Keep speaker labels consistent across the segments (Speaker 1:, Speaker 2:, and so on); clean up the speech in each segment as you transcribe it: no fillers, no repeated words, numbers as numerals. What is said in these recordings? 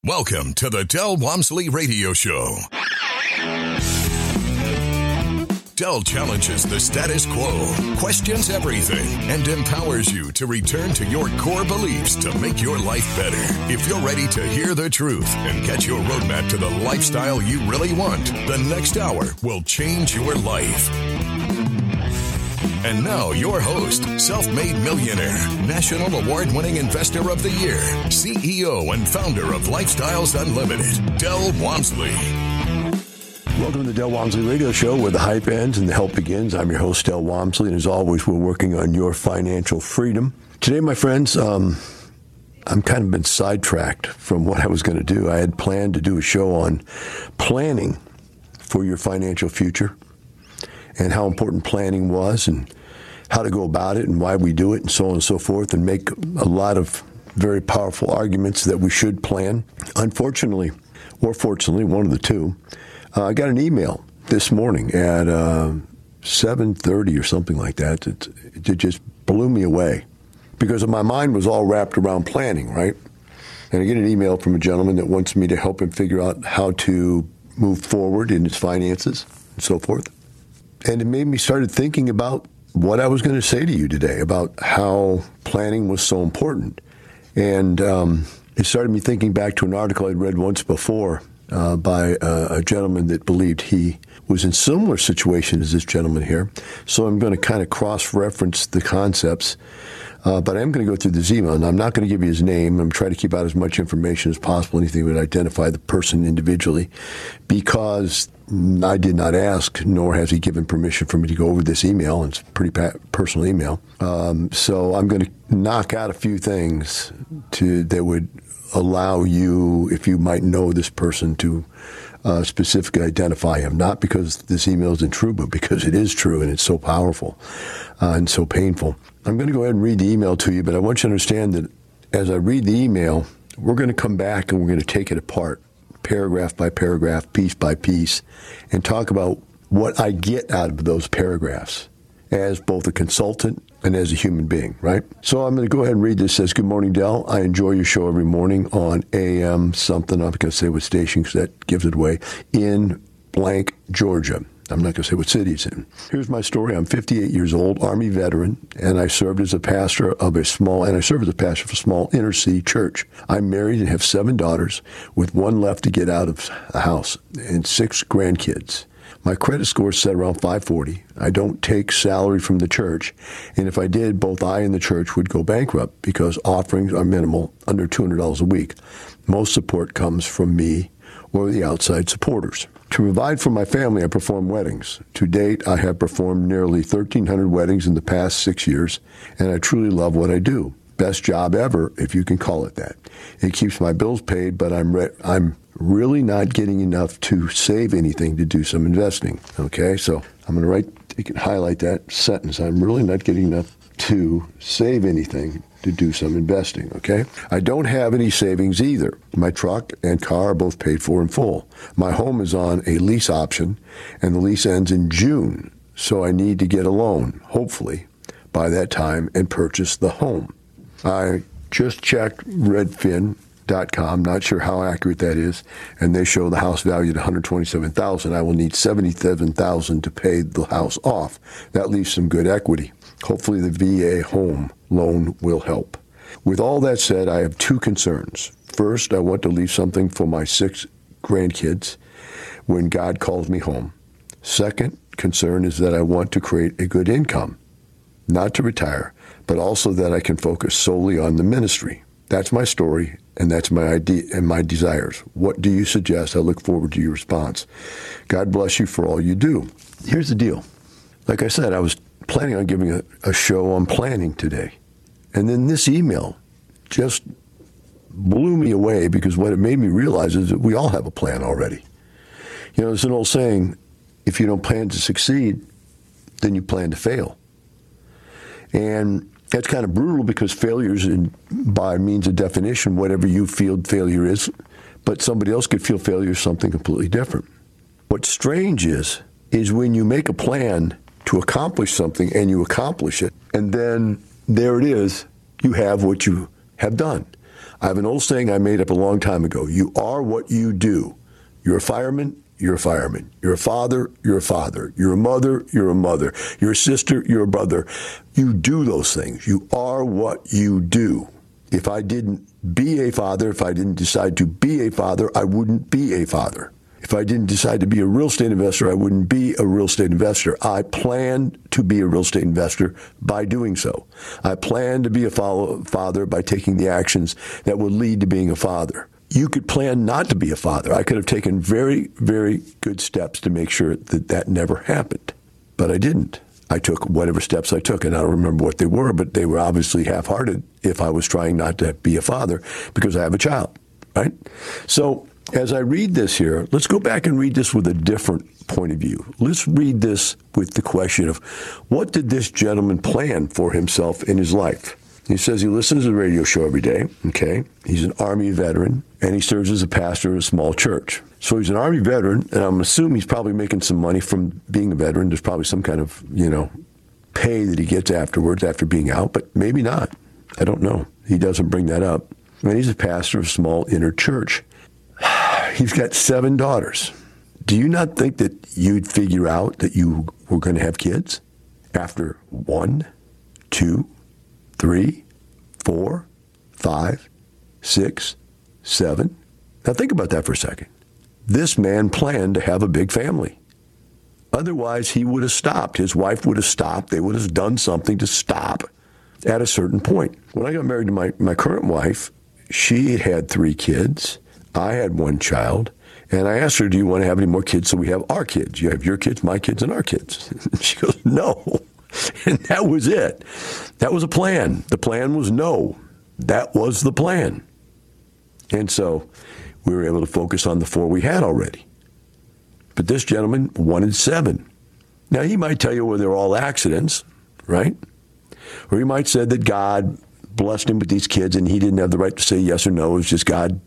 Speaker 1: Welcome to the Del Walmsley Radio Show. Del challenges the status quo, questions everything, and empowers you to return to your core beliefs to make your life better. If you're ready to hear the truth and get your roadmap to the lifestyle you really want, the next hour will change your life. And now your host, self-made millionaire, national award-winning investor of the year, CEO and founder of Lifestyles Unlimited, Del Walmsley.
Speaker 2: Welcome to the Del Walmsley Radio Show, where the hype ends and the help begins. I'm your host, Del Walmsley, and as always, we're working on your financial freedom. Today, my friends, I'm kind of been sidetracked from what I was going to do. I had planned to do a show on planning for your financial future and how important planning was and how to go about it and why we do it and so on and so forth, and make a lot of very powerful arguments that we should plan. Unfortunately, or fortunately, one of the two, I got an email this morning at 7:30 or something like that. It just blew me away because my mind was all wrapped around planning, right? And I get an email from a gentleman that wants me to help him figure out how to move forward in his finances and so forth. And it made me started thinking about what I was going to say to you today about how planning was so important. And it started me thinking back to an article I'd read once before by a gentleman that believed he was in similar situation as this gentleman here. So I'm going to kind of cross-reference the concepts. But I'm going to go through this email, and I'm not going to give you his name. I'm trying to keep out as much information as possible, anything that would identify the person individually, because I did not ask, nor has he given permission for me to go over this email. It's a pretty personal email. So I'm going to knock out a few things that would allow you, if you might know this person, to specifically identify him, not because this email isn't true, but because it is true and it's so powerful and so painful. I'm going to go ahead and read the email to you, but I want you to understand that as I read the email, we're going to come back and we're going to take it apart, paragraph by paragraph, piece by piece, and talk about what I get out of those paragraphs as both a consultant and as a human being, right? So I'm going to go ahead and read this. It says, "Good morning, Del. I enjoy your show every morning on AM something." I'm not going to say what station because that gives it away. In blank, Georgia. I'm not going to say what city it's in. Here's my story. I'm 58 years old, Army veteran, and I served as a pastor of a small inner city church. I'm married and have 7 daughters, with 1 left to get out of the house, and 6 grandkids. My credit score is set around 540. I don't take salary from the church, and if I did, both I and the church would go bankrupt because offerings are minimal, under $200 a week. Most support comes from me or the outside supporters. To provide for my family, I perform weddings. To date, I have performed nearly 1,300 weddings in the past 6 years, and I truly love what I do. Best job ever, if you can call it that. It keeps my bills paid, but I'm really not getting enough to save anything to do some investing. Okay, so I'm going to highlight that sentence. I'm really not getting enough to save anything to do some investing, okay? I don't have any savings either. My truck and car are both paid for in full. My home is on a lease option, and the lease ends in June, so I need to get a loan, hopefully, by that time, and purchase the home. I just checked Redfin.com, not sure how accurate that is, and they show the house valued at $127,000. I will need $77,000 to pay the house off. That leaves some good equity. Hopefully the VA home loan will help. With all that said, I have 2 concerns. First, I want to leave something for my 6 grandkids when God calls me home. Second concern is that I want to create a good income, not to retire, but also that I can focus solely on the ministry. That's my story, and that's my idea and my desires. What do you suggest? I look forward to your response. God bless you for all you do. Here's the deal. Like I said, I was planning on giving a show on planning today. And then this email just blew me away because what it made me realize is that we all have a plan already. You know, there's an old saying, if you don't plan to succeed, then you plan to fail. And that's kind of brutal because failure is, by means of definition, whatever you feel failure is, but somebody else could feel failure is something completely different. What's strange is when you make a plan to accomplish something and you accomplish it, and then there it is, you have what you have done. I have an old saying I made up a long time ago. You are what you do. You're a fireman, you're a fireman. You're a father, you're a father. You're a mother, you're a mother. You're a sister, you're a brother. You do those things. You are what you do. If I didn't be a father, if I didn't decide to be a father, I wouldn't be a father. If I didn't decide to be a real estate investor, I wouldn't be a real estate investor. I plan to be a real estate investor by doing so. I plan to be a father by taking the actions that will lead to being a father. You could plan not to be a father. I could have taken very, very good steps to make sure that that never happened, but I didn't. I took whatever steps I took, and I don't remember what they were, but they were obviously half-hearted if I was trying not to be a father because I have a child, right? So as I read this here, let's go back and read this with a different point of view. Let's read this with the question of what did this gentleman plan for himself in his life? He says he listens to the radio show every day, okay? He's an Army veteran, and he serves as a pastor of a small church. So he's an Army veteran, and I'm assuming he's probably making some money from being a veteran. There's probably some kind of, pay that he gets afterwards after being out, but maybe not. I don't know. He doesn't bring that up. And he's a pastor of a small inner church. He's got 7 daughters. Do you not think that you'd figure out that you were going to have kids after 1, 2, 3, 4, 5, 6, 7? Now think about that for a second. This man planned to have a big family. Otherwise, he would have stopped. His wife would have stopped. They would have done something to stop at a certain point. When I got married to my current wife, she had 3 kids. I had 1 child. And I asked her, do you want to have any more kids so we have our kids? You have your kids, my kids, and our kids. She goes, no. And that was it. That was a plan. The plan was no. That was the plan. And so we were able to focus on the 4 we had already. But this gentleman wanted 7. Now, he might tell you, well, they're all accidents, right? Or he might say that God blessed him with these kids and he didn't have the right to say yes or no. It was just God,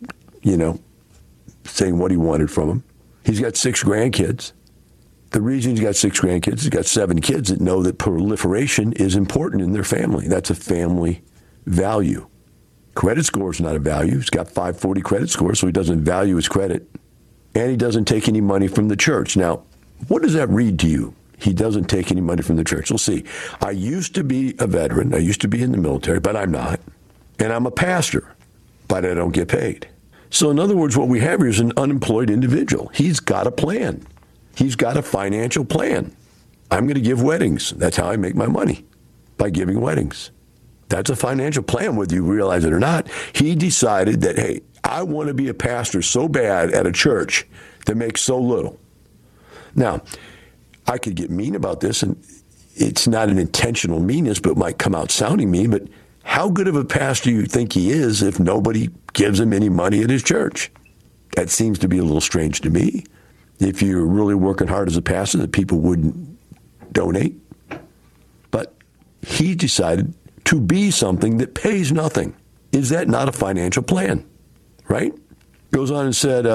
Speaker 2: saying what he wanted from him. He's got 6 grandkids. The reason he's got 6 grandkids, he's got 7 kids that know that proliferation is important in their family. That's a family value. Credit score is not a value. He's got 540 credit score, so he doesn't value his credit. And he doesn't take any money from the church. Now, what does that read to you? He doesn't take any money from the church. We'll see. I used to be a veteran. I used to be in the military, but I'm not. And I'm a pastor, but I don't get paid. So in other words, what we have here is an unemployed individual. He's got a plan. He's got a financial plan. I'm going to give weddings. That's how I make my money, by giving weddings. That's a financial plan, whether you realize it or not. He decided that, hey, I want to be a pastor so bad at a church that makes so little. Now, I could get mean about this, and it's not an intentional meanness, but it might come out sounding mean, but how good of a pastor do you think he is if nobody gives him any money at his church? That seems to be a little strange to me. If you're really working hard as a pastor, that people wouldn't donate. But he decided to be something that pays nothing. Is that not a financial plan? Right? Goes on and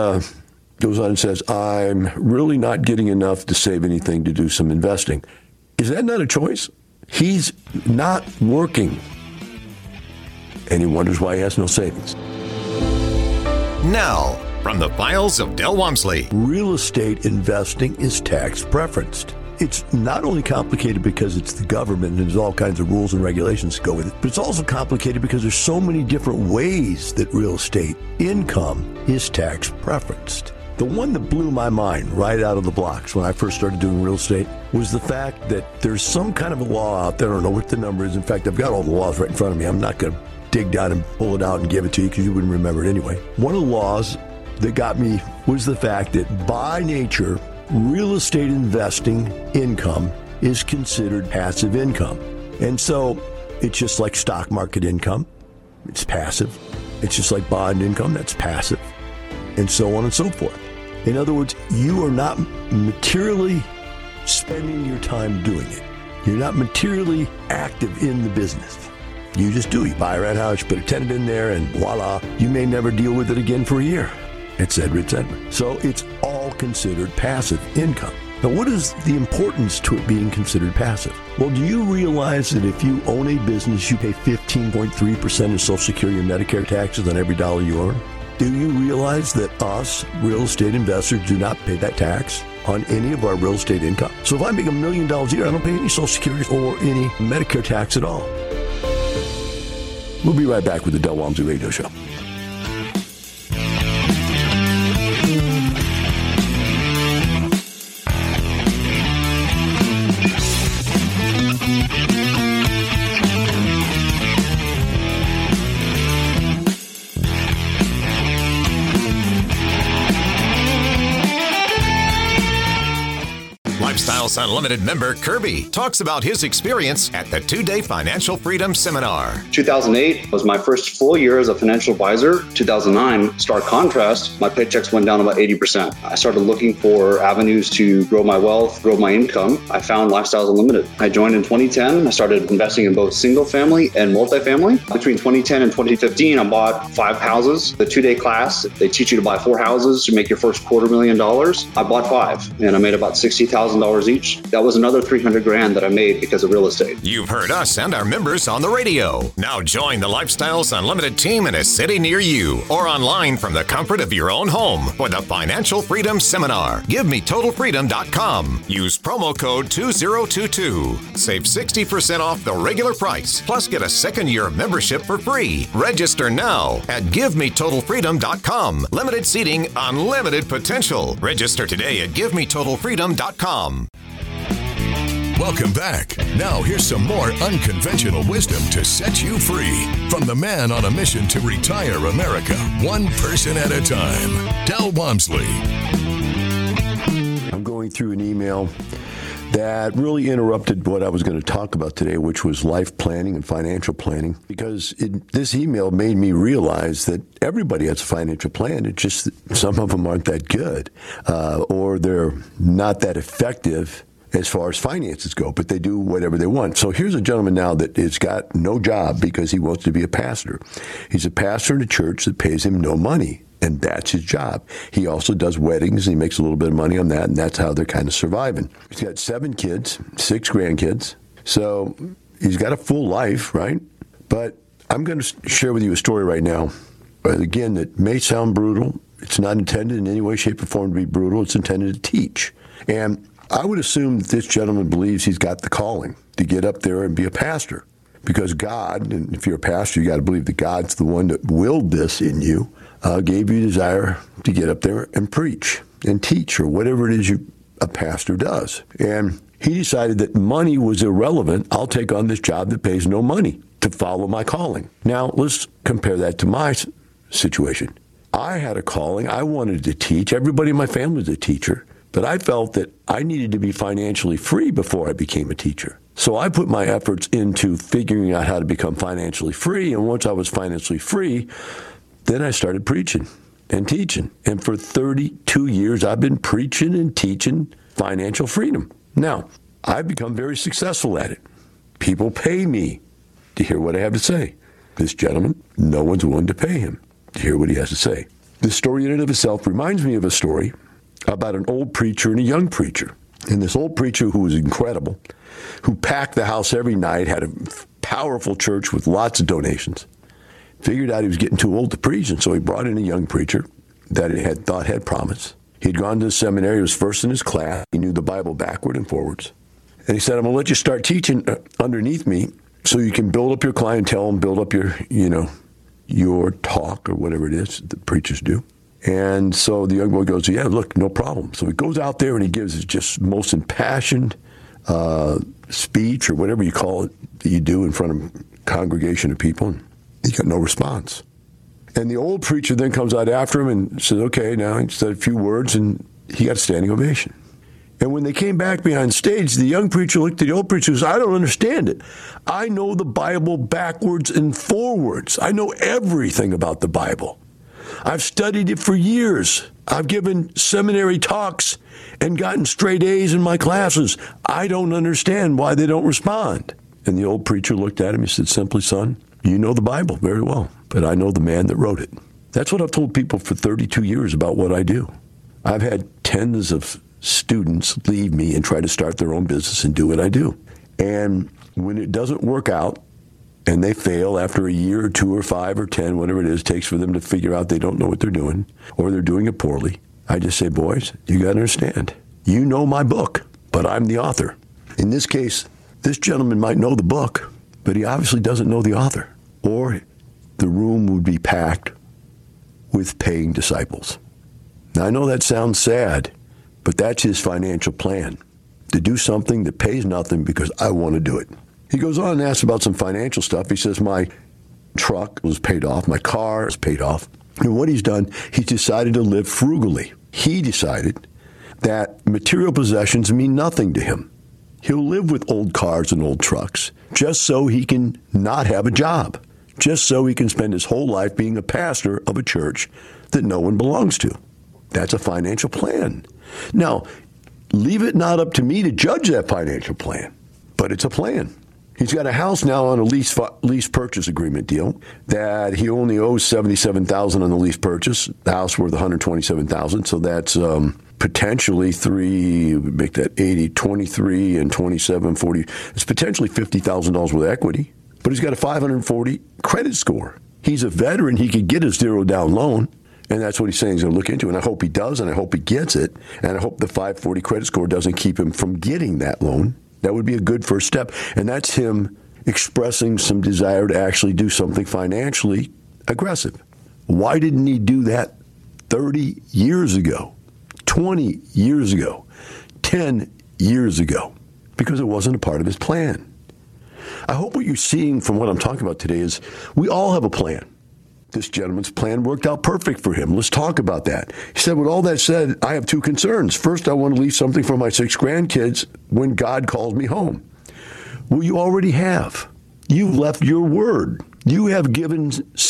Speaker 2: says, I'm really not getting enough to save anything to do some investing. Is that not a choice? He's not working. And he wonders why he has no savings.
Speaker 3: Now, from the files of Del Walmsley.
Speaker 2: Real estate investing is tax preferenced. It's not only complicated because it's the government and there's all kinds of rules and regulations to go with it, but it's also complicated because there's so many different ways that real estate income is tax preferenced. The one that blew my mind right out of the blocks when I first started doing real estate was the fact that there's some kind of a law out there. I don't know what the number is. In fact, I've got all the laws right in front of me. I'm not going to dig down and pull it out and give it to you because you wouldn't remember it anyway. One of the laws that got me was the fact that by nature, real estate investing income is considered passive income. And so it's just like stock market income. It's passive. It's just like bond income. That's passive. And so on and so forth. In other words, you are not materially spending your time doing it. You're not materially active in the business. You just do. You buy a rent house, you put a tenant in there, and voila, you may never deal with it again for a year. Et cetera, et cetera. So it's all considered passive income. Now, what is the importance to it being considered passive? Well, do you realize that if you own a business, you pay 15.3% in Social Security and Medicare taxes on every dollar you earn? Do you realize that us, real estate investors, do not pay that tax on any of our real estate income? So if I make $1 million a year, I don't pay any Social Security or any Medicare tax at all. We'll be right back with the Del Walmsley Radio Show.
Speaker 3: Lifestyles Unlimited member Kirby talks about his experience at the 2-day Financial Freedom Seminar.
Speaker 4: 2008 was my first full year as a financial advisor. 2009, stark contrast, my paychecks went down about 80%. I started looking for avenues to grow my wealth, grow my income. I found Lifestyles Unlimited. I joined in 2010. I started investing in both single family and multifamily. Between 2010 and 2015, I bought 5 houses. The 2-day class, they teach you to buy 4 houses to make your first $250,000. I bought 5 and I made about $60,000 each. That was another $300,000 that I made because of real estate.
Speaker 3: You've heard us and our members on the radio. Now join the Lifestyles Unlimited team in a city near you or online from the comfort of your own home for the Financial Freedom Seminar. GiveMeTotalFreedom.com. Use promo code 2022. Save 60% off the regular price. Plus get a second year of membership for free. Register now at GiveMeTotalFreedom.com. Limited seating, unlimited potential. Register today at GiveMeTotalFreedom.com.
Speaker 1: Welcome back. Now here's some more unconventional wisdom to set you free from the man on a mission to retire America, one person at a time, Del Walmsley.
Speaker 2: I'm going through an email that really interrupted what I was going to talk about today, which was life planning and financial planning, because this email made me realize that everybody has a financial plan. It's just that some of them aren't that good, or they're not that effective as far as finances go, but they do whatever they want. So here's a gentleman now that has got no job because he wants to be a pastor. He's a pastor in a church that pays him no money, and that's his job. He also does weddings, and he makes a little bit of money on that, and that's how they're kind of surviving. He's got 7 kids, 6 grandkids, so he's got a full life, right? But I'm going to share with you a story right now, again, that may sound brutal. It's not intended in any way, shape, or form to be brutal. It's intended to teach. And I would assume that this gentleman believes he's got the calling to get up there and be a pastor, because God, and if you're a pastor, you got to believe that God's the one that willed this in you, gave you desire to get up there and preach and teach, or whatever it is a pastor does. And he decided that money was irrelevant. I'll take on this job that pays no money to follow my calling. Now, let's compare that to my situation. I had a calling. I wanted to teach. Everybody in my family was a teacher. But I felt that I needed to be financially free before I became a teacher. So I put my efforts into figuring out how to become financially free. And once I was financially free, then I started preaching and teaching. And for 32 years, I've been preaching and teaching financial freedom. Now, I've become very successful at it. People pay me to hear what I have to say. This gentleman, no one's willing to pay him to hear what he has to say. This story in and of itself reminds me of a story about an old preacher and a young preacher. And this old preacher, who was incredible, who packed the house every night, had a powerful church with lots of donations, figured out he was getting too old to preach, and so he brought in a young preacher that he had thought had promise. He'd gone to the seminary, he was first in his class, he knew the Bible backward and forwards. And he said, I'm going to let you start teaching underneath me so you can build up your clientele and build up your talk, or whatever it is that preachers do. And so the young boy goes, yeah, look, no problem. So he goes out there and he gives his just most impassioned speech, or whatever you call it, that you do in front of a congregation of people. And he got no response. And the old preacher then comes out after him and says, okay, now he said a few words, and he got a standing ovation. And when they came back behind stage, the young preacher looked at the old preacher and said, I don't understand it. I know the Bible backwards and forwards. I know everything about the Bible. I've studied it for years. I've given seminary talks and gotten straight A's in my classes. I don't understand why they don't respond. And the old preacher looked at him and said, simply, son, you know the Bible very well, but I know the man that wrote it. That's what I've told people for 32 years about what I do. I've had tens of students leave me and try to start their own business and do what I do. And when it doesn't work out and they fail after a year or 2 or 5 or 10, whatever it is takes for them to figure out they don't know what they're doing or they're doing it poorly, I just say, boys, you got to understand, you know my book, but I'm the author. In this case, this gentleman might know the book, but he obviously doesn't know the author, or the room would be packed with paying disciples. Now, I know that sounds sad, but that's his financial plan, to do something that pays nothing because I want to do it. He goes on and asks about some financial stuff. He says, my truck was paid off, my car is paid off. And what he's done, he's decided to live frugally. He decided that material possessions mean nothing to him. He'll live with old cars and old trucks just so he can not have a job, just so he can spend his whole life being a pastor of a church that no one belongs to. That's a financial plan. Now, leave it not up to me to judge that financial plan, but it's a plan. He's got a house now on a lease purchase agreement deal that he only owes $77,000 on the lease purchase. The house worth $127,000, so that's potentially make that 80, 23 and 27, 40. It's potentially $50,000 worth of equity, but he's got a 540 credit score. He's a veteran. He could get a 0-down loan, and that's what he's saying he's going to look into, and I hope he does, and I hope he gets it, and I hope the 540 credit score doesn't keep him from getting that loan. That would be a good first step, and that's him expressing some desire to actually do something financially aggressive. Why didn't he do that 30 years ago, 20 years ago, 10 years ago? Because it wasn't a part of his plan. I hope what you're seeing from what I'm talking about today is we all have a plan. This gentleman's plan worked out perfect for him. Let's talk about that. He said, with all that said, I have 2 concerns. First, I want to leave something for my 6 grandkids when God calls me home. Well, you already have. You've left your word. You have given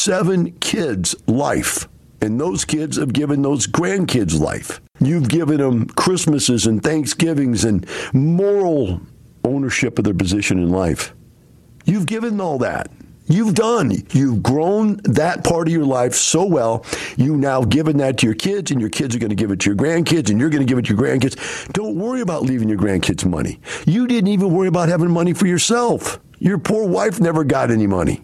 Speaker 2: 7 kids life, and those kids have given those grandkids life. You've given them Christmases and Thanksgivings and moral ownership of their position in life. You've given all that. You've grown that part of your life so well, you've now given that to your kids, and your kids are going to give it to your grandkids, and you're going to give it to your grandkids. Don't worry about leaving your grandkids money. You didn't even worry about having money for yourself. Your poor wife never got any money.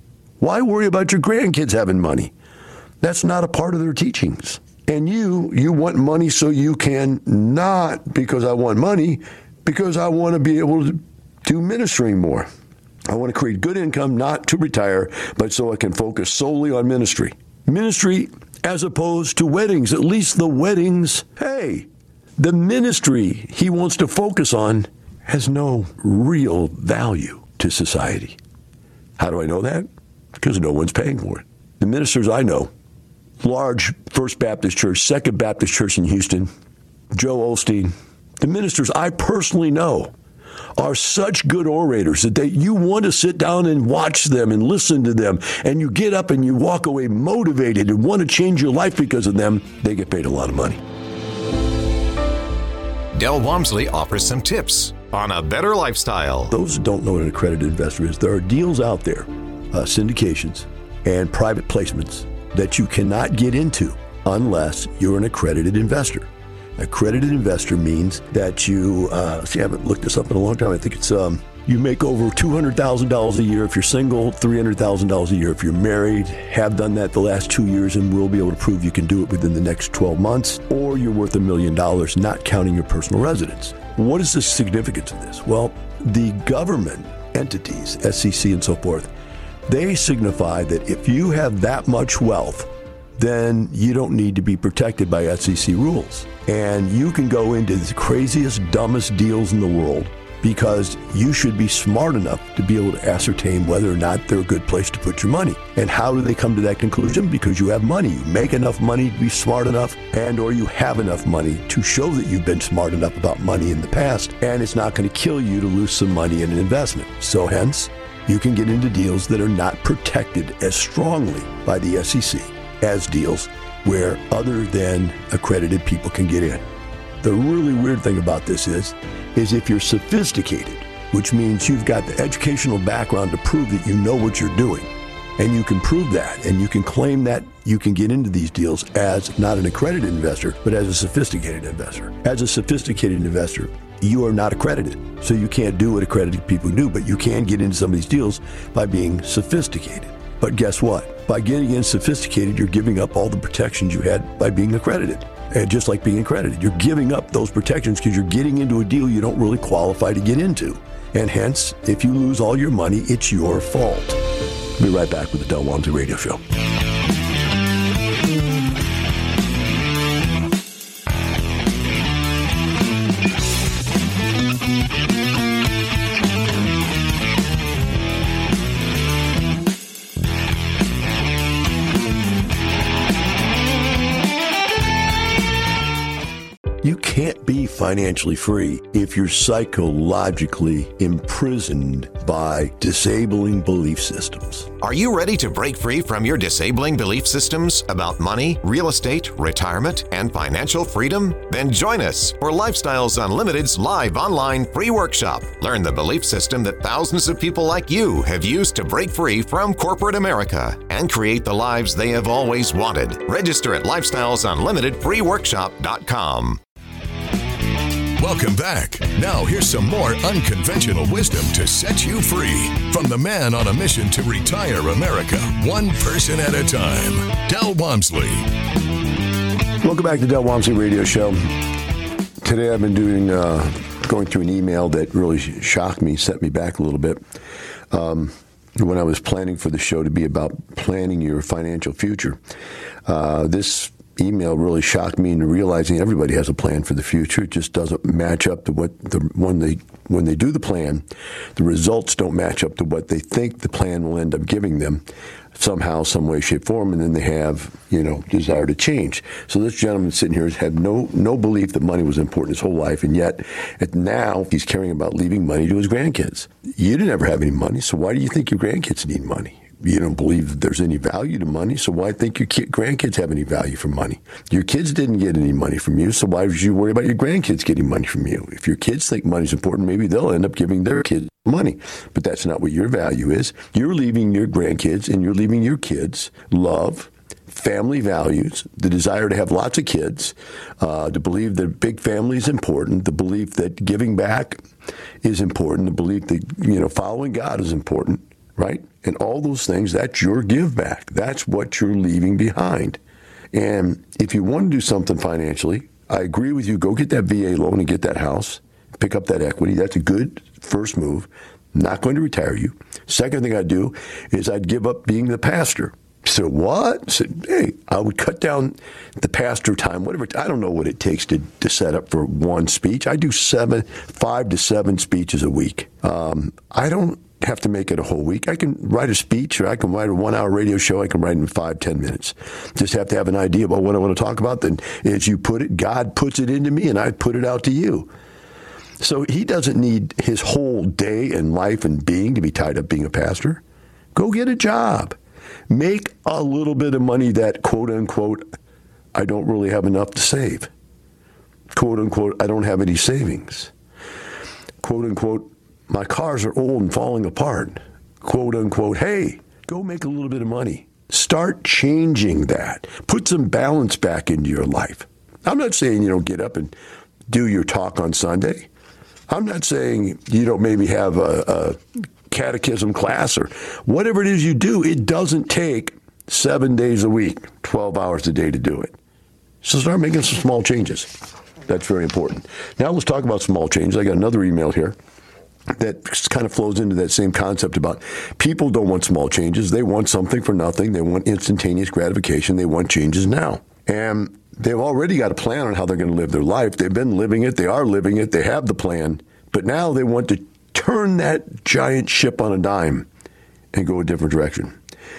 Speaker 2: Why worry about your grandkids having money? That's not a part of their teachings. And you want money so you can, not because I want money, because I want to be able to do ministering more. I want to create good income, not to retire, but so I can focus solely on ministry. Ministry as opposed to weddings. At least the weddings, the ministry he wants to focus on has no real value to society. How do I know that? Because no one's paying for it. The ministers I know, large First Baptist Church, Second Baptist Church in Houston, Joe Osteen, the ministers I personally know are such good orators that you want to sit down and watch them and listen to them, and you get up and you walk away motivated and want to change your life because of them. They get paid a lot of money.
Speaker 3: Del Walmsley offers some tips on a better lifestyle.
Speaker 2: Those who don't know what an accredited investor is, there are deals out there, syndications and private placements that you cannot get into unless you're an accredited investor. Accredited investor means that you, I haven't looked this up in a long time. I think it's, you make over $200,000 a year if you're single, $300,000 a year if you're married, have done that the last 2 years and will be able to prove you can do it within the next 12 months, or you're worth $1 million, not counting your personal residence. What is the significance of this? Well, the government entities, SEC and so forth, they signify that if you have that much wealth, then you don't need to be protected by SEC rules. And you can go into the craziest, dumbest deals in the world because you should be smart enough to be able to ascertain whether or not they're a good place to put your money. And how do they come to that conclusion? Because you have money. You make enough money to be smart enough, and or you have enough money to show that you've been smart enough about money in the past, and it's not going to kill you to lose some money in an investment. So hence, you can get into deals that are not protected as strongly by the SEC as deals where other than accredited people can get in. The really weird thing about this is if you're sophisticated, which means you've got the educational background to prove that you know what you're doing, And you can prove that, and you can claim that you can get into these deals as not an accredited investor, but as a sophisticated investor. As a sophisticated investor, you are not accredited, so you can't do what accredited people do, but you can get into some of these deals by being sophisticated. But guess what? By getting in sophisticated, you're giving up all the protections you had by being accredited. And just like being accredited, you're giving up those protections because you're getting into a deal you don't really qualify to get into. And hence, if you lose all your money, it's your fault. We'll be right back with the Del Walmsley Radio Show. You can't be financially free if you're psychologically imprisoned by disabling belief systems.
Speaker 3: Are you ready to break free from your disabling belief systems about money, real estate, retirement, and financial freedom? Then join us for Lifestyles Unlimited's live online free workshop. Learn the belief system that thousands of people like you have used to break free from corporate America and create the lives they have always wanted. Register at lifestylesunlimitedfreeworkshop.com.
Speaker 1: Welcome back. Now here's some more unconventional wisdom to set you free from the man on a mission to retire America, one person at a time, Del Walmsley.
Speaker 2: Welcome back to the Del Walmsley Radio Show. Today I've been going through an email that really shocked me, set me back a little bit. When I was planning for the show to be about planning your financial future, this email really shocked me into realizing everybody has a plan for the future. It just doesn't match up to what when they do the plan, the results don't match up to what they think the plan will end up giving them somehow, some way, shape, form, and then they have, desire to change. So this gentleman sitting here has had no belief that money was important his whole life, and yet now he's caring about leaving money to his grandkids. You didn't ever have any money, so why do you think your grandkids need money? You don't believe that there's any value to money, so why think your grandkids have any value for money? Your kids didn't get any money from you, so why would you worry about your grandkids getting money from you? If your kids think money's important, maybe they'll end up giving their kids money. But that's not what your value is. You're leaving your grandkids and you're leaving your kids love, family values, the desire to have lots of kids, to believe that big family is important, the belief that giving back is important, the belief that, following God is important. Right? And all those things, that's your give back. That's what you're leaving behind. And if you want to do something financially, I agree with you. Go get that VA loan and get that house. Pick up that equity. That's a good first move. Not going to retire you. Second thing I'd do is I'd give up being the pastor. So what? I said, hey, I would cut down the pastor time, whatever. I don't know what it takes to set up for one speech. I do 5 to 7 speeches a week. I don't have to make it a whole week. I can write a speech, or I can write a 1-hour radio show. I can write in 5-10 minutes. Just have to have an idea about what I want to talk about. Then, as you put it, God puts it into me, and I put it out to you. So he doesn't need his whole day and life and being to be tied up being a pastor. Go get a job. Make a little bit of money that, quote unquote, I don't really have enough to save. Quote unquote, I don't have any savings. Quote unquote, my cars are old and falling apart. Quote unquote, hey, go make a little bit of money. Start changing that. Put some balance back into your life. I'm not saying you don't get up and do your talk on Sunday. I'm not saying you don't maybe have a catechism class or whatever it is you do. It doesn't take 7 days a week, 12 hours a day to do it. So start making some small changes. That's very important. Now let's talk about small changes. I got another email here that kind of flows into that same concept about people don't want small changes. They want something for nothing. They want instantaneous gratification. They want changes now. And they've already got a plan on how they're going to live their life. They've been living it. They are living it. They have the plan. But now they want to turn that giant ship on a dime and go a different direction.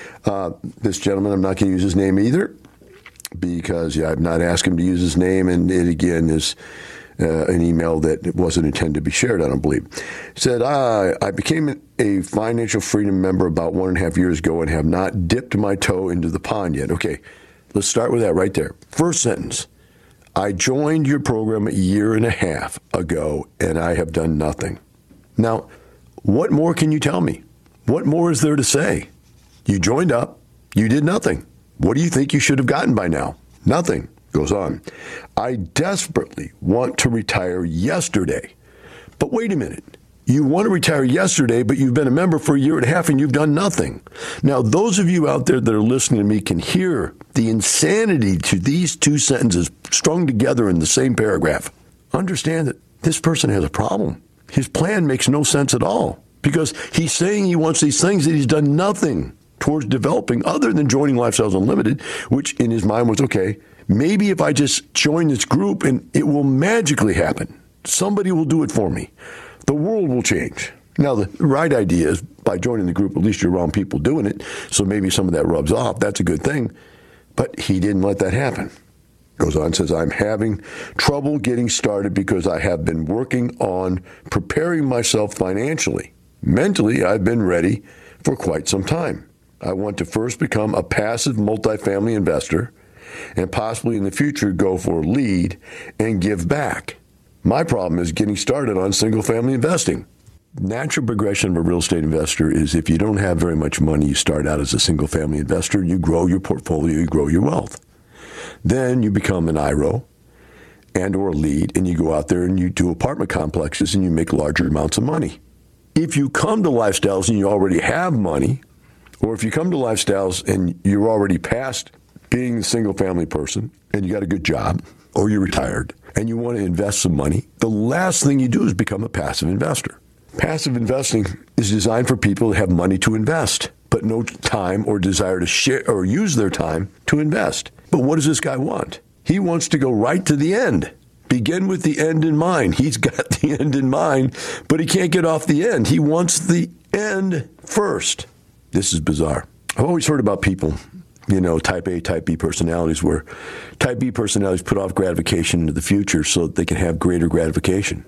Speaker 2: This gentleman, I'm not going to use his name either because I've not asked him to use his name. And it, again, is an email that wasn't intended to be shared, I don't believe. It said, I became a financial freedom member about 1.5 years ago and have not dipped my toe into the pond yet. Okay, let's start with that right there. First sentence. I joined your program 1.5 years ago and I have done nothing. Now, what more can you tell me? What more is there to say? You joined up. You did nothing. What do you think you should have gotten by now? Nothing. Goes on. I desperately want to retire yesterday. But wait a minute. You want to retire yesterday, but you've been a member for a year and a half and you've done nothing. Now, those of you out there that are listening to me can hear the insanity to these two sentences strung together in the same paragraph. Understand that this person has a problem. His plan makes no sense at all because he's saying he wants these things that he's done nothing towards developing other than joining Lifestyles Unlimited, which in his mind was, okay, maybe if I just join this group and it will magically happen. Somebody will do it for me. The world will change. Now, the right idea is by joining the group, at least you're around people doing it, so maybe some of that rubs off. That's a good thing. But he didn't let that happen. Goes on, says, I'm having trouble getting started because I have been working on preparing myself financially. Mentally, I've been ready for quite some time. I want to first become a passive multifamily investor and possibly in the future go for a lead and give back. My problem is getting started on single-family investing. Natural progression of a real estate investor is if you don't have very much money, you start out as a single-family investor, you grow your portfolio, you grow your wealth. Then you become an IRO and or a lead, and you go out there and you do apartment complexes and you make larger amounts of money. If you come to Lifestyles and you already have money, or if you come to Lifestyles and you're already past being a single-family person and you got a good job, or you're retired, and you want to invest some money, the last thing you do is become a passive investor. Passive investing is designed for people that have money to invest, but no time or desire to share or use their time to invest. But what does this guy want? He wants to go right to the end. Begin with the end in mind. He's got the end in mind, but he can't get off the end. He wants the end first. This is bizarre. I've always heard about people, type A, type B personalities, where type B personalities put off gratification into the future so that they can have greater gratification.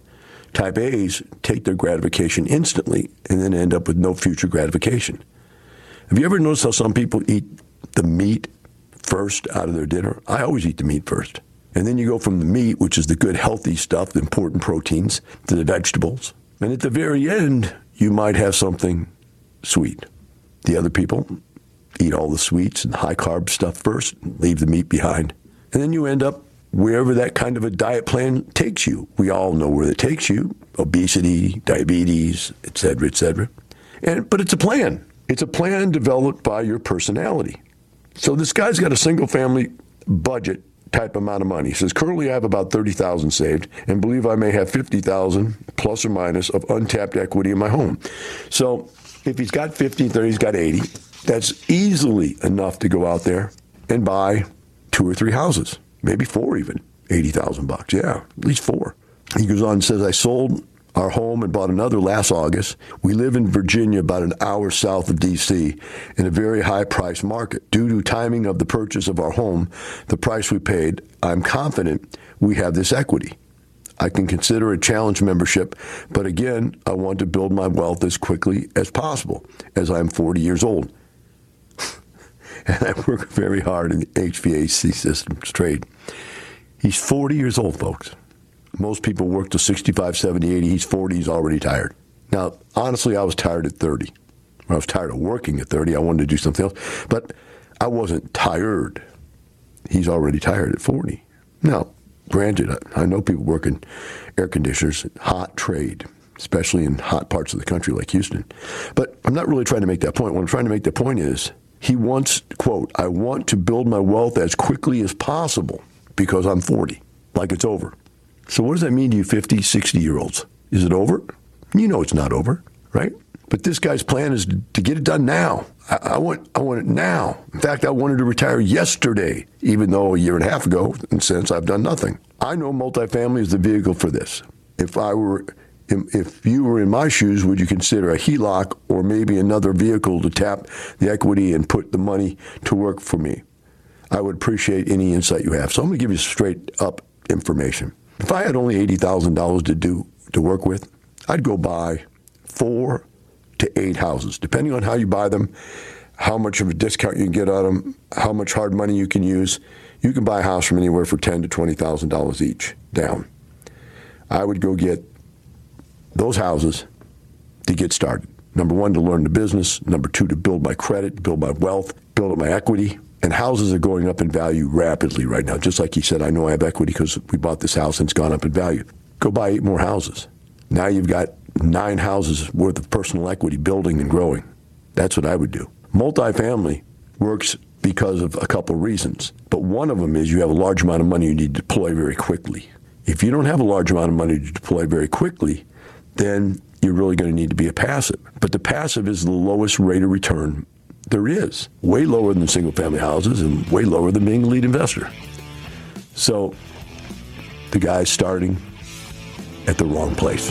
Speaker 2: Type A's take their gratification instantly and then end up with no future gratification. Have you ever noticed how some people eat the meat first out of their dinner? I always eat the meat first. And then you go from the meat, which is the good, healthy stuff, the important proteins, to the vegetables. And at the very end, you might have something sweet. The other people eat all the sweets and high-carb stuff first, leave the meat behind. And then you end up wherever that kind of a diet plan takes you. We all know where it takes you: obesity, diabetes, et cetera, et cetera. But it's a plan. It's a plan developed by your personality. So this guy's got a single-family budget type amount of money. He says, currently I have about $30,000 saved and believe I may have $50,000 plus or minus of untapped equity in my home. So if he's got 50, 30, he's got 80. That's easily enough to go out there and buy 2 or 3 houses, maybe 4 even, $80,000. Yeah, at least 4. He goes on and says, I sold our home and bought another last August. We live in Virginia, about an hour south of D.C., in a very high-priced market. Due to timing of the purchase of our home, the price we paid, I'm confident we have this equity. I can consider a challenge membership, but again, I want to build my wealth as quickly as possible, as I'm 40 years old. And I work very hard in the HVAC systems trade. He's 40 years old, folks. Most people work to 65, 70, 80. He's 40. He's already tired. Now, honestly, I was tired at 30. I was tired of working at 30. I wanted to do something else. But I wasn't tired. He's already tired at 40. Now, granted, I know people work in air conditioners, hot trade, especially in hot parts of the country like Houston. But I'm not really trying to make that point. What I'm trying to make the point is he wants, quote, I want to build my wealth as quickly as possible because I'm 40, like it's over. So what does that mean to you 50, 60-year-olds? Is it over? You know it's not over, right? But this guy's plan is to get it done now. I want it now. In fact, I wanted to retire yesterday, even though a year and a half ago, and since I've done nothing. I know multifamily is the vehicle for this. If you were in my shoes, would you consider a HELOC or maybe another vehicle to tap the equity and put the money to work for me? I would appreciate any insight you have. So I'm going to give you straight up information. If I had only $80,000 to work with, I'd go buy 4 to 8 houses, depending on how you buy them, how much of a discount you can get on them, how much hard money you can use. You can buy a house from anywhere for $10,000 to $20,000 each down. I would go get those houses to get started. Number one, to learn the business. Number two, to build my credit, build my wealth, build up my equity. And houses are going up in value rapidly right now. Just like he said, I know I have equity because we bought this house and it's gone up in value. Go buy 8 more houses. Now you've got 9 houses worth of personal equity building and growing. That's what I would do. Multifamily works because of a couple of reasons. But one of them is you have a large amount of money you need to deploy very quickly. If you don't have a large amount of money to deploy very quickly, then you're really going to need to be a passive. But the passive is the lowest rate of return there is. Way lower than single-family houses and way lower than being a lead investor. So the guy's starting at the wrong place.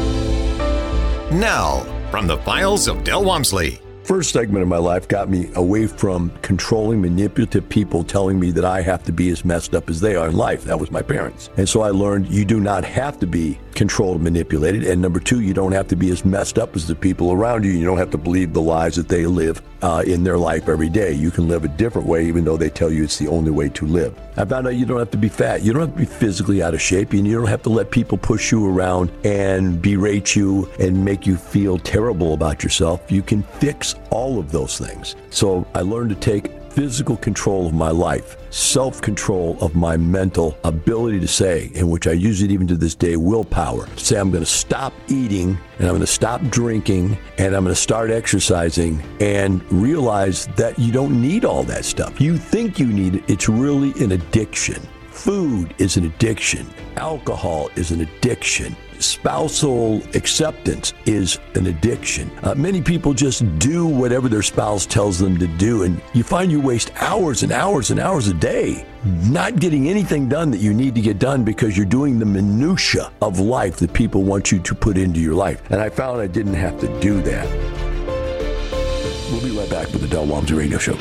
Speaker 3: Now, from the files of Del Walmsley.
Speaker 2: First segment of my life got me away from controlling, manipulative people telling me that I have to be as messed up as they are in life. That was my parents. And so I learned you do not have to be controlled and manipulated. And number two, you don't have to be as messed up as the people around you. You don't have to believe the lies that they live in their life every day. You can live a different way, even though they tell you it's the only way to live. I found out you don't have to be fat. You don't have to be physically out of shape. And you don't have to let people push you around and berate you and make you feel terrible about yourself. You can fix all of those things. So I learned to take physical control of my life, self-control of my mental ability to say, in which I use it even to this day, willpower. Say I'm going to stop eating and I'm going to stop drinking and I'm going to start exercising and realize that you don't need all that stuff. You think you need it. It's really an addiction. Food is an addiction. Alcohol is an addiction. Spousal acceptance is an addiction. Many people just do whatever their spouse tells them to do, and you find you waste hours and hours and hours a day not getting anything done that you need to get done because you're doing the minutia of life that people want you to put into your life. And I found I didn't have to do that. We'll be right back with the Del Walmsley Radio Show.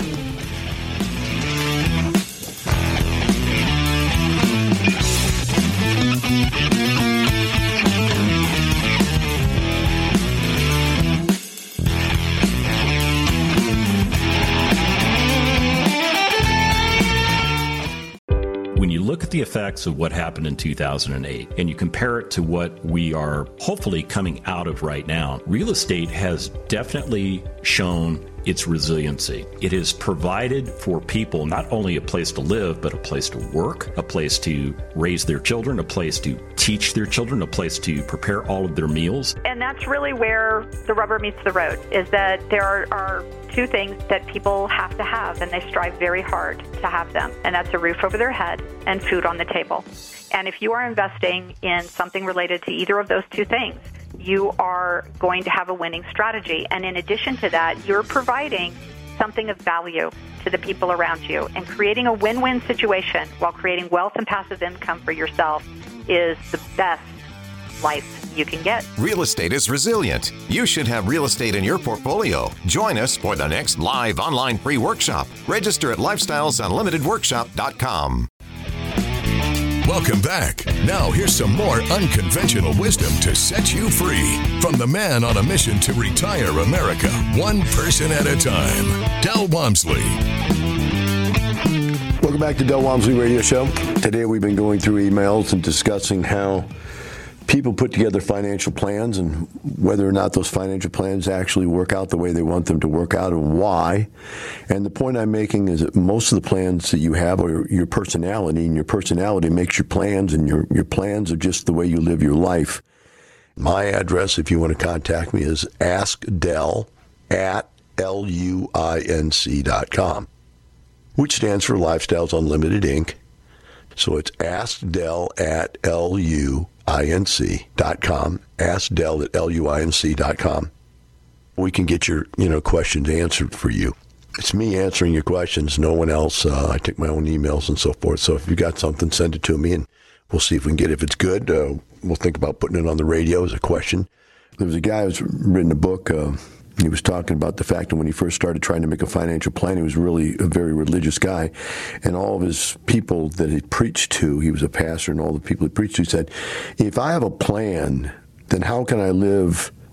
Speaker 5: Look at the effects of what happened in 2008 and you compare it to what we are hopefully coming out of right now. Real estate has definitely shown its resiliency. It has provided for people not only a place to live, but a place to work, a place to raise their children, a place to teach their children, a place to prepare all of their meals.
Speaker 6: And that's really where the rubber meets the road, is that there are 2 things that people have to have, and they strive very hard to have them, and that's a roof over their head and food on the table. And if you are investing in something related to either of those 2 things, you are going to have a winning strategy. And in addition to that, you're providing something of value to the people around you. And creating a win-win situation while creating wealth and passive income for yourself is the best life you can get.
Speaker 3: Real estate is resilient. You should have real estate in your portfolio. Join us for the next live online free workshop. Register at lifestylesunlimitedworkshop.com.
Speaker 1: Welcome back. Now here's some more unconventional wisdom to set you free from the man on a mission to retire America, one person at a time, Del Walmsley.
Speaker 2: Welcome back to Del Walmsley Radio Show. Today we've been going through emails and discussing how people put together financial plans and whether or not those financial plans actually work out the way they want them to work out and why. And the point I'm making is that most of the plans that you have are your personality, and your personality makes your plans, and your plans are just the way you live your life. My address, if you want to contact me, is askdel@luinc.com, which stands for Lifestyles Unlimited, Inc. So it's askdel@luinc.com, askdel@luinc.com. We can get your questions answered for you. It's me answering your questions, no one else. I take my own emails and so forth. So if you got something, send it to me, and we'll see if we can get it. If it's good, we'll think about putting it on the radio as a question. There was a guy who's written a book. He was talking about the fact that when he first started trying to make a financial plan, he was really a very religious guy. And all of his people that he preached to, he was a pastor, and all the people he preached to, he said, if I have a plan, then how can I live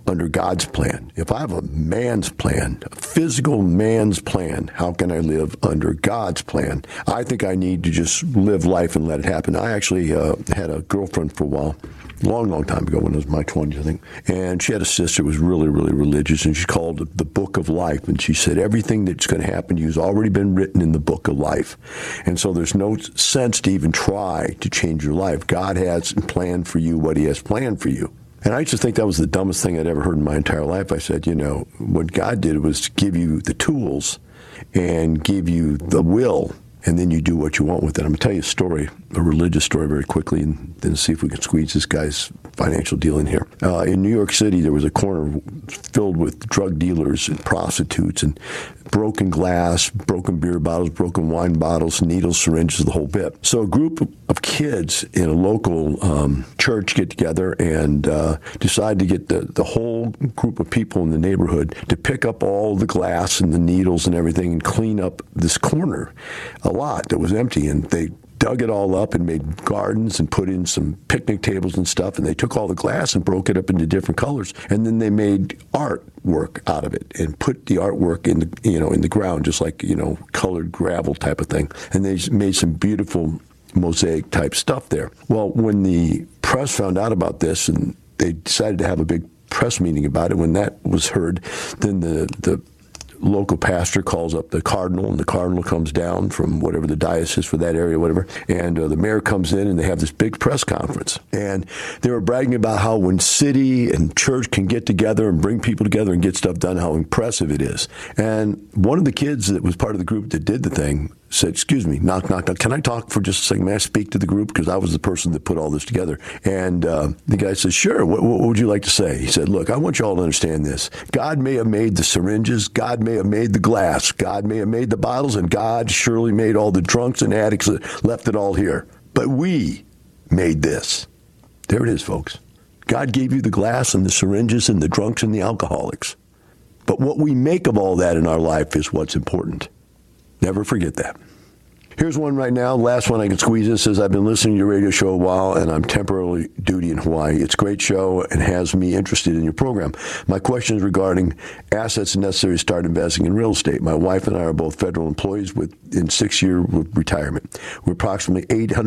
Speaker 2: under God's plan? If I have a man's plan, a physical man's plan, how can I live under God's plan? I think I need to just live life and let it happen. I actually had a girlfriend for a while, long time ago when I was in my 20s, I think. And she had a sister who was really, really religious, and she called it the Book of Life. And she said, everything that's going to happen to you has already been written in the Book of Life. And so there's no sense to even try to change your life. God has planned for you what he has planned for you. And I used to think that was the dumbest thing I'd ever heard in my entire life. I said, what God did was to give you the tools and give you the will, and then you do what you want with it. I'm going to tell you a story, a religious story very quickly, and then see if we can squeeze this guy's financial deal in here. In New York City, there was a corner filled with drug dealers and prostitutes and broken glass, broken beer bottles, broken wine bottles, needles, syringes, the whole bit. So a group of kids in a local church get together and decide to get the whole group of people in the neighborhood to pick up all the glass and the needles and everything and clean up this corner, a lot that was empty. And they dug it all up and made gardens and put in some picnic tables and stuff, and they took all the glass and broke it up into different colors, and then they made artwork out of it and put the artwork in the ground, just like colored gravel type of thing, and they made some beautiful mosaic type stuff there. Well, when the press found out about this and they decided to have a big press meeting about it, when that was heard, then the local pastor calls up the cardinal, and the cardinal comes down from whatever the diocese for that area, whatever, and the mayor comes in, and they have this big press conference. And they were bragging about how when city and church can get together and bring people together and get stuff done, how impressive it is. And one of the kids that was part of the group that did the thing said, excuse me, knock. Can I talk for just a second? May I speak to the group? Because I was the person that put all this together. And the guy said, sure, what would you like to say? He said, look, I want you all to understand this. God may have made the syringes. God may have made the glass. God may have made the bottles. And God surely made all the drunks and addicts that left it all here. But we made this. There it is, folks. God gave you the glass and the syringes and the drunks and the alcoholics. But what we make of all that in our life is what's important. Never forget that. Here's one right now, last one I can squeeze in. It says, I've been listening to your radio show a while, and I'm temporarily duty in Hawaii. It's a great show and has me interested in your program. My question is regarding assets necessary to start investing in real estate. My wife and I are both federal employees in 6 year retirement. We're approximately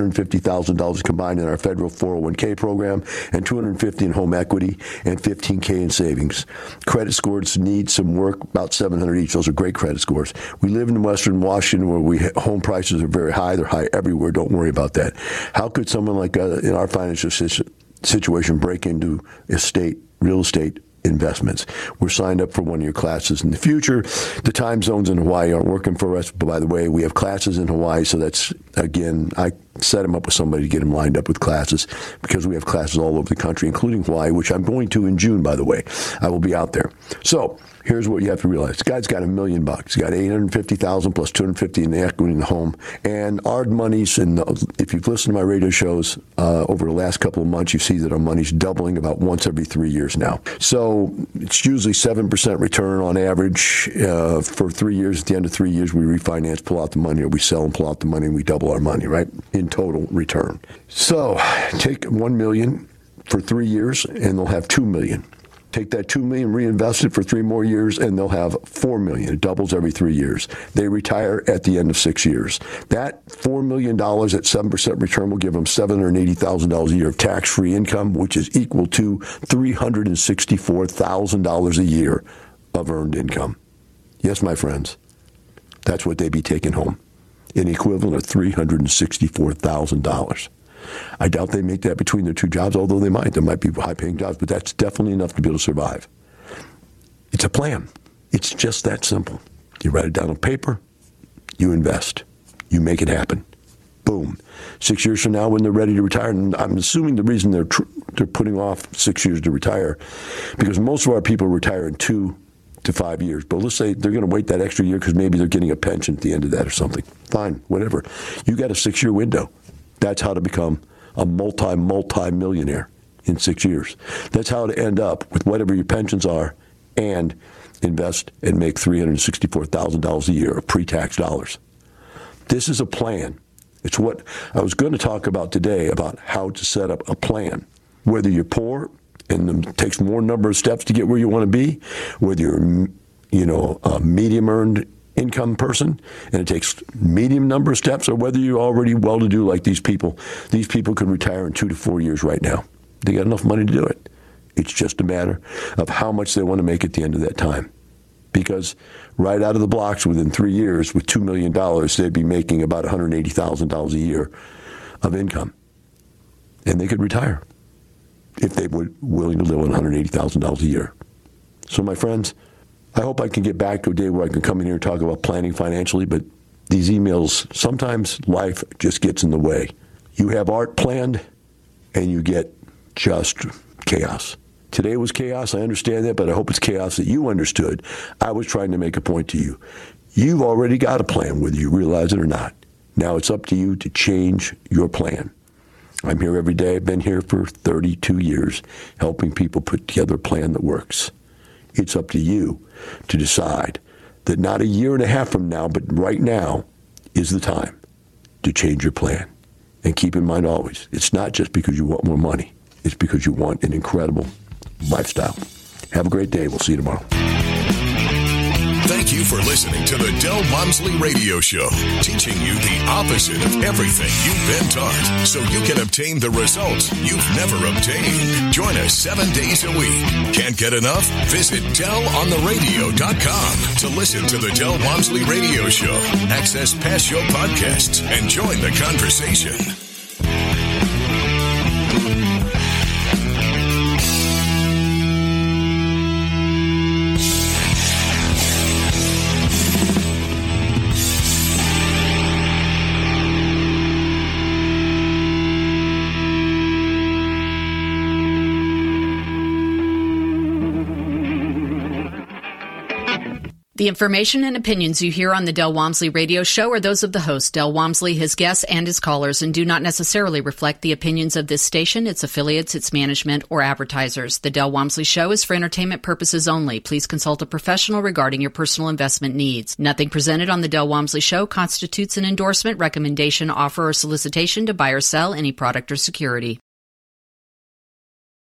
Speaker 2: $850,000 combined in our federal 401k program and $250,000 in home equity and $15,000 in savings. Credit scores need some work, about 700 each. Those are great credit scores. We live in Western Washington where home prices are very high. They're high everywhere. Don't worry about that. How could someone like in our financial situation break into real estate investments? We're signed up for one of your classes in the future. The time zones in Hawaii aren't working for us. But by the way, we have classes in Hawaii. So that's, again, I set him up with somebody to get him lined up with classes because we have classes all over the country, including Hawaii, which I'm going to in June, by the way. I will be out there. So here's what you have to realize. This guy's got $1 million. He's got $850,000 plus $250,000 in the equity in the home. And our money's, if you've listened to my radio shows over the last couple of months, you see that our money's doubling about once every 3 years now. So it's usually 7% return on average for 3 years. At the end of 3 years, we refinance, pull out the money, or we sell and pull out the money, and we double our money, right, in total return. So take $1 million for 3 years, and they'll have $2 million. Take that $2 million, reinvest it for 3 more years, and they'll have $4 million. It doubles every 3 years. They retire at the end of 6 years. That $4 million at 7% return will give them $780,000 a year of tax-free income, which is equal to $364,000 a year of earned income. Yes, my friends, that's what they'd be taking home, an equivalent of $364,000. I doubt they make that between their 2 jobs, although they might. There might be high-paying jobs, but that's definitely enough to be able to survive. It's a plan. It's just that simple. You write it down on paper, you invest, you make it happen. Boom. 6 years from now, when they're ready to retire, and I'm assuming the reason they're putting off 6 years to retire, because most of our people retire in 2 to 5 years. But let's say they're going to wait that extra year because maybe they're getting a pension at the end of that or something. Fine, whatever. You got a 6-year window. That's how to become a multi-millionaire in 6 years. That's how to end up with whatever your pensions are and invest and make $364,000 a year of pre-tax dollars. This is a plan. It's what I was going to talk about today, about how to set up a plan. Whether you're poor and it takes more number of steps to get where you want to be, whether you're, a medium earned income person and it takes medium number of steps, or whether you're already well-to-do like these people. These people could retire in 2 to 4 years right now. They got enough money to do it. It's just a matter of how much they want to make at the end of that time. Because right out of the blocks within 3 years with $2 million, they'd be making about $180,000 a year of income. And they could retire if they were willing to live on $180,000 a year. So my friends, I hope I can get back to a day where I can come in here and talk about planning financially, but these emails, sometimes life just gets in the way. You have art planned and you get just chaos. Today was chaos, I understand that, but I hope it's chaos that you understood. I was trying to make a point to you. You've already got a plan, whether you realize it or not. Now it's up to you to change your plan. I'm here every day. I've been here for 32 years, helping people put together a plan that works. It's up to you to decide that not a year and a half from now, but right now is the time to change your plan. And keep in mind always, it's not just because you want more money. It's because you want an incredible lifestyle. Have a great day. We'll see you tomorrow.
Speaker 1: Thank you for listening to the Del Walmsley Radio Show, teaching you the opposite of everything you've been taught so you can obtain the results you've never obtained. Join us 7 days a week. Can't get enough? Visit DelOnTheRadio.com to listen to the Del Walmsley Radio Show, access past show podcasts, and join the conversation.
Speaker 7: The information and opinions you hear on the Del Walmsley Radio Show are those of the host, Del Walmsley, his guests, and his callers, and do not necessarily reflect the opinions of this station, its affiliates, its management, or advertisers. The Del Walmsley Show is for entertainment purposes only. Please consult a professional regarding your personal investment needs. Nothing presented on the Del Walmsley Show constitutes an endorsement, recommendation, offer, or solicitation to buy or sell any product or security.